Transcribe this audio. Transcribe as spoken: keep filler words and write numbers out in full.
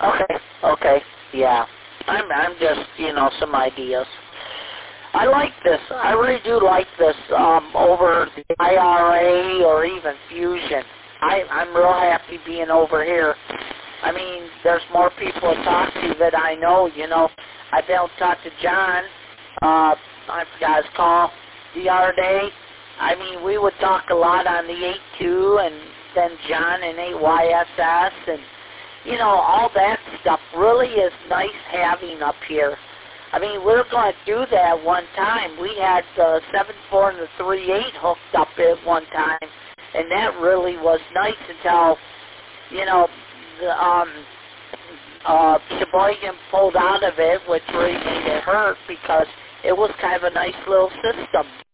Okay, okay, yeah. I'm, I'm just, you know, some ideas. I like this. I really do like this um, over the I R A or even Fusion. I, I'm real happy being over here. I mean, there's more people to talk to that I know, you know. I've been able to talk to John. Uh, I forgot his call the other day. I mean, we would talk a lot on the eight two and then John and eight Y S S and, you know, all that stuff really is nice having up here. I mean, we were going to do that one time. We had the seven four and the three eight hooked up at one time, and that really was nice until, you know, the, um, uh, Sheboygan pulled out of it, which really made it hurt because it was kind of a nice little system.